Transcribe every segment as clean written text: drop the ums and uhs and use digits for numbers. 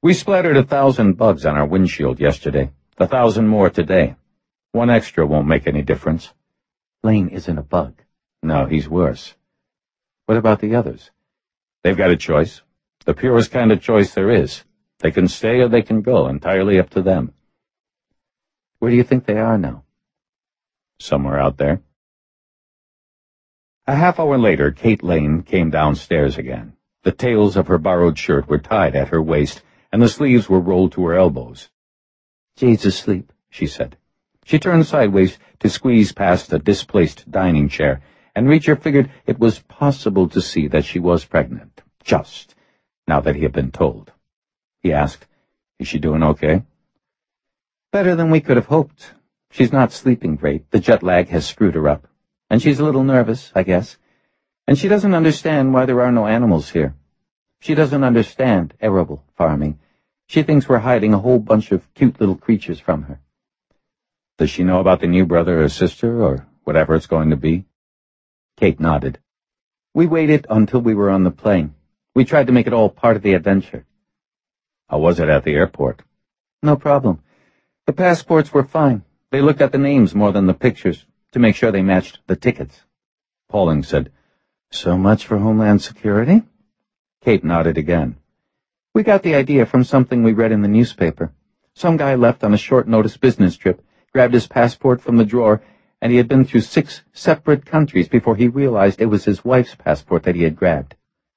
We splattered 1,000 bugs on our windshield yesterday. 1,000 more today. One extra won't make any difference. Lane isn't a bug. No, he's worse. What about the others? They've got a choice. The purest kind of choice there is. They can stay or they can go, entirely up to them. Where do you think they are now? Somewhere out there. A half hour later, Kate Lane came downstairs again. The tails of her borrowed shirt were tied at her waist, and the sleeves were rolled to her elbows. "Jade's asleep," she said. She turned sideways to squeeze past a displaced dining chair, and Reacher figured it was possible to see that she was pregnant, just, now that he had been told. He asked, "Is she doing okay?" "Better than we could have hoped. She's not sleeping great. The jet lag has screwed her up. And she's a little nervous, I guess. And she doesn't understand why there are no animals here. She doesn't understand arable farming. She thinks we're hiding a whole bunch of cute little creatures from her." "Does she know about the new brother or sister, or whatever it's going to be?" Kate nodded. "We waited until we were on the plane. We tried to make it all part of the adventure." "How was it at the airport?" "No problem. The passports were fine. They looked at the names more than the pictures, to make sure they matched the tickets." Pauling said, "So much for Homeland Security?" Kate nodded again. "We got the idea from something we read in the newspaper. Some guy left on a short-notice business trip, grabbed his passport from the drawer, and he had been through 6 separate countries before he realized it was his wife's passport that he had grabbed."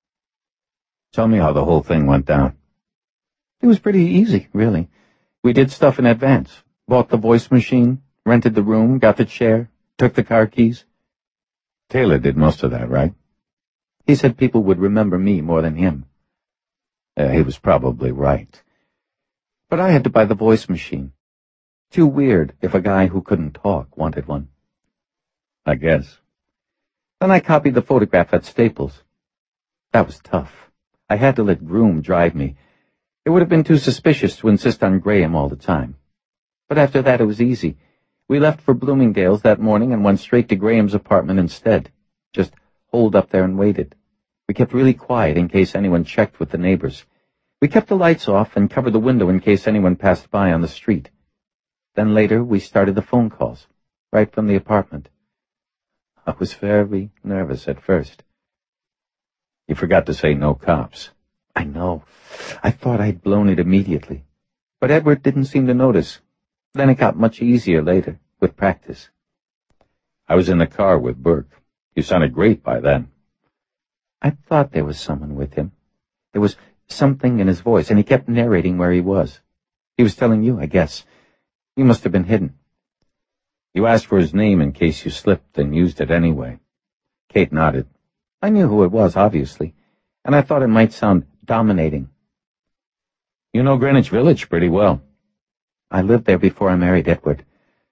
"Tell me how the whole thing went down." "It was pretty easy, really. We did stuff in advance. Bought the voice machine, rented the room, got the chair, took the car keys." "Taylor did most of that, right?" "He said people would remember me more than him." He was probably right. "But I had to buy the voice machine. Too weird if a guy who couldn't talk wanted one." "I guess." "Then I copied the photograph at Staples. That was tough. I had to let Groom drive me. It would have been too suspicious to insist on Graham all the time. But after that it was easy. We left for Bloomingdale's that morning and went straight to Graham's apartment instead. Just holed up there and waited. We kept really quiet in case anyone checked with the neighbors. We kept the lights off and covered the window in case anyone passed by on the street. Then later we started the phone calls, right from the apartment. I was very nervous at first." "You forgot to say no cops." "I know. I thought I'd blown it immediately. But Edward didn't seem to notice. Then it got much easier later, with practice." "I was in the car with Burke. You sounded great by then." "I thought there was someone with him. There was something in his voice, and he kept narrating where he was. He was telling you, I guess. You must have been hidden." "You asked for his name in case you slipped and used it anyway." Kate nodded. "I knew who it was, obviously, and I thought it might sound dominating." "You know Greenwich Village pretty well." "I lived there before I married Edward."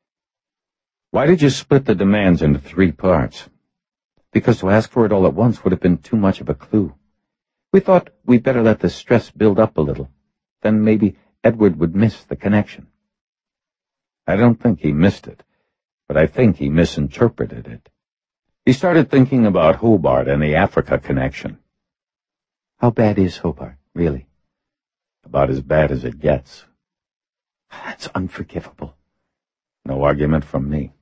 "Why did you split the demands into 3 parts?" "Because to ask for it all at once would have been too much of a clue. We thought we'd better let the stress build up a little. Then maybe Edward would miss the connection." "I don't think he missed it, but I think he misinterpreted it. He started thinking about Hobart and the Africa connection." "How bad is Hobart, really?" "About as bad as it gets." "That's unforgivable." "No argument from me."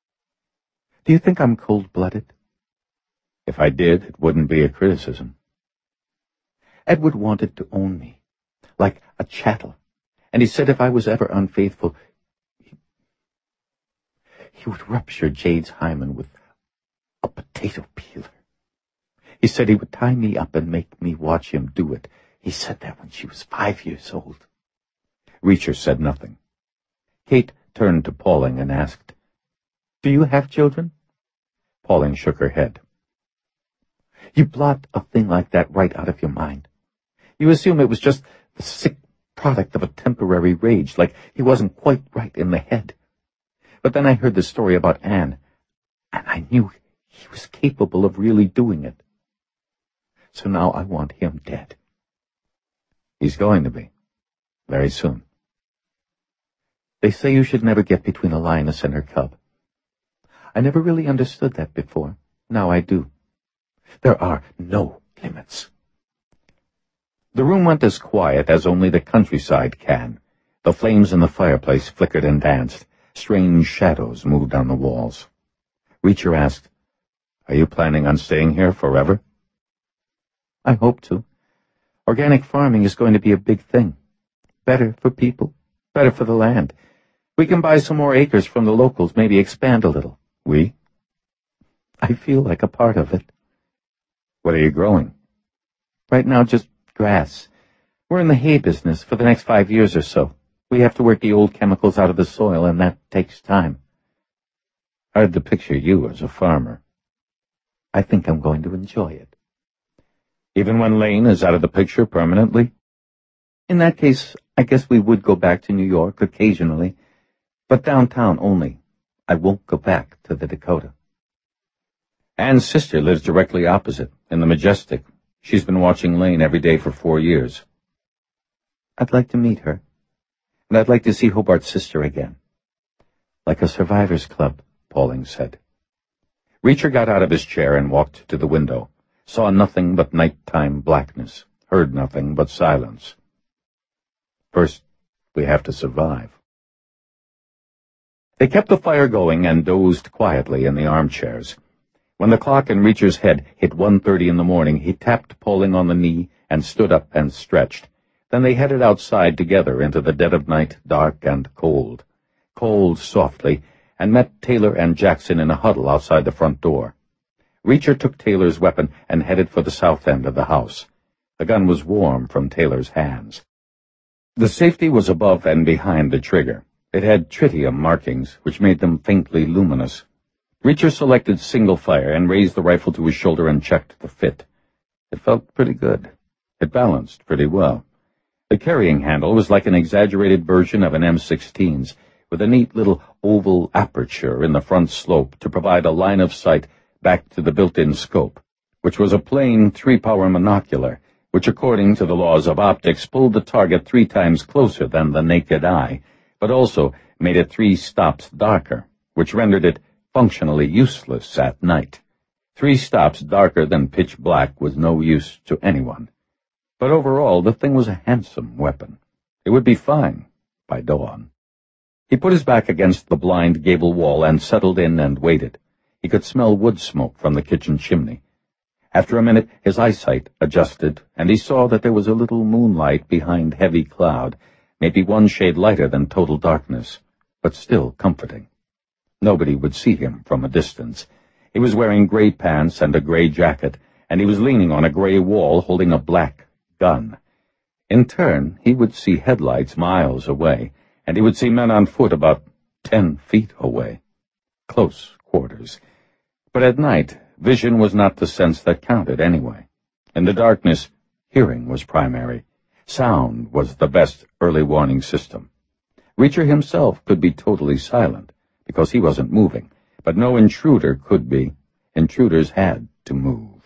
"Do you think I'm cold-blooded?" "If I did, it wouldn't be a criticism." "Edward wanted to own me, like a chattel, and he said if I was ever unfaithful, he would rupture Jade's hymen with a potato peeler. He said he would tie me up and make me watch him do it. He said that when she was 5 years old." Reacher said nothing. Kate turned to Pauling and asked, "Do you have children?" Pauling shook her head. "You blot a thing like that right out of your mind. You assume it was just the sick product of a temporary rage, like he wasn't quite right in the head. But then I heard the story about Anne, and I knew he was capable of really doing it. So now I want him dead." "He's going to be. Very soon." "They say you should never get between a lioness and her cub. I never really understood that before. Now I do. There are no limits." The room went as quiet as only the countryside can. The flames in the fireplace flickered and danced. Strange shadows moved on the walls. Reacher asked, "Are you planning on staying here forever?" "I hope to. Organic farming is going to be a big thing. Better for people, better for the land. We can buy some more acres from the locals, maybe expand a little." "We?" "I feel like a part of it." "What are you growing?" "Right now, just grass. We're in the hay business for the next 5 years or so. We have to work the old chemicals out of the soil, and that takes time." "Hard to picture you as a farmer." "I think I'm going to enjoy it." "Even when Lane is out of the picture permanently?" "In that case, I guess we would go back to New York occasionally, but downtown only. I won't go back to the Dakota." "Anne's sister lives directly opposite, in the Majestic. She's been watching Lane every day for 4 years." "I'd like to meet her, and I'd like to see Hobart's sister again." "Like a survivors club," Pauling said. Reacher got out of his chair and walked to the window, saw nothing but nighttime blackness, heard nothing but silence. "First, we have to survive." They kept the fire going and dozed quietly in the armchairs. When the clock in Reacher's head hit 1:30 in the morning, he tapped Pauling on the knee and stood up and stretched. Then they headed outside together into the dead of night, dark and cold. Cold softly, and met Taylor and Jackson in a huddle outside the front door. Reacher took Taylor's weapon and headed for the south end of the house. The gun was warm from Taylor's hands. The safety was above and behind the trigger. It had tritium markings, which made them faintly luminous. Reacher selected single fire and raised the rifle to his shoulder and checked the fit. It felt pretty good. It balanced pretty well. The carrying handle was like an exaggerated version of an M16's, with a neat little oval aperture in the front slope to provide a line of sight back to the built-in scope, which was a plain 3-power monocular, which according to the laws of optics pulled the target 3 times closer than the naked eye, but also made it 3 stops darker, which rendered it functionally useless at night. 3 stops darker than pitch black was no use to anyone. But overall, the thing was a handsome weapon. It would be fine by dawn. He put his back against the blind gable wall and settled in and waited. He could smell wood smoke from the kitchen chimney. After a minute, his eyesight adjusted, and he saw that there was a little moonlight behind heavy cloud, maybe 1 shade lighter than total darkness, but still comforting. Nobody would see him from a distance. He was wearing gray pants and a gray jacket, and he was leaning on a gray wall holding a black gun. In turn, he would see headlights miles away, and he would see men on foot about 10 feet away. Close quarters. But at night, vision was not the sense that counted anyway. In the darkness, hearing was primary. Sound was the best early warning system. Reacher himself could be totally silent, because he wasn't moving, but no intruder could be. Intruders had to move.